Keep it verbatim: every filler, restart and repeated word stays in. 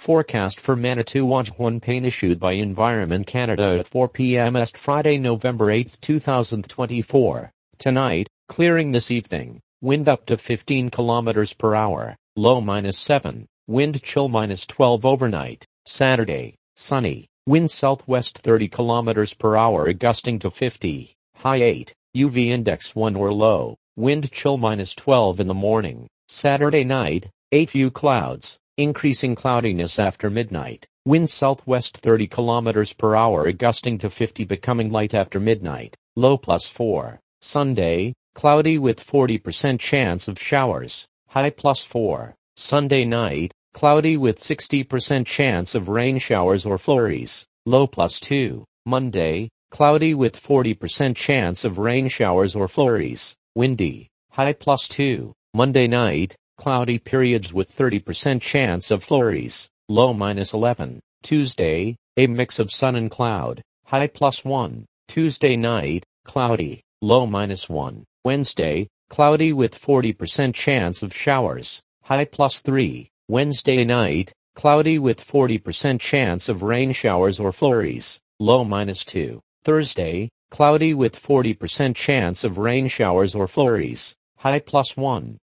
Forecast for Manitowoc-One issued by Environment Canada at four p m Est Friday, November eighth, two thousand twenty-four. Tonight, clearing this evening. Wind up to fifteen kilometers per hour. Low minus seven. Wind chill minus twelve overnight. Saturday, sunny. Wind southwest thirty kilometers per hour gusting to fifty. High eight. U V index one or low. Wind chill minus twelve in the morning. Saturday night, eight few clouds. Increasing cloudiness after midnight. Wind southwest thirty kilometers per hour gusting to fifty becoming light after midnight. Low plus four. Sunday, cloudy with forty percent chance of showers. High plus four. Sunday night, cloudy with sixty percent chance of rain showers or flurries. Low plus two. Monday, cloudy with forty percent chance of rain showers or flurries. Windy. High plus two. Monday night, cloudy periods with thirty percent chance of flurries. Low minus eleven. Tuesday, a mix of sun and cloud. High plus one. Tuesday night, cloudy. Low minus one. Wednesday, cloudy with forty percent chance of showers. High plus three. Wednesday night, cloudy with forty percent chance of rain showers or flurries. Low minus two. Thursday, cloudy with forty percent chance of rain showers or flurries. High plus one.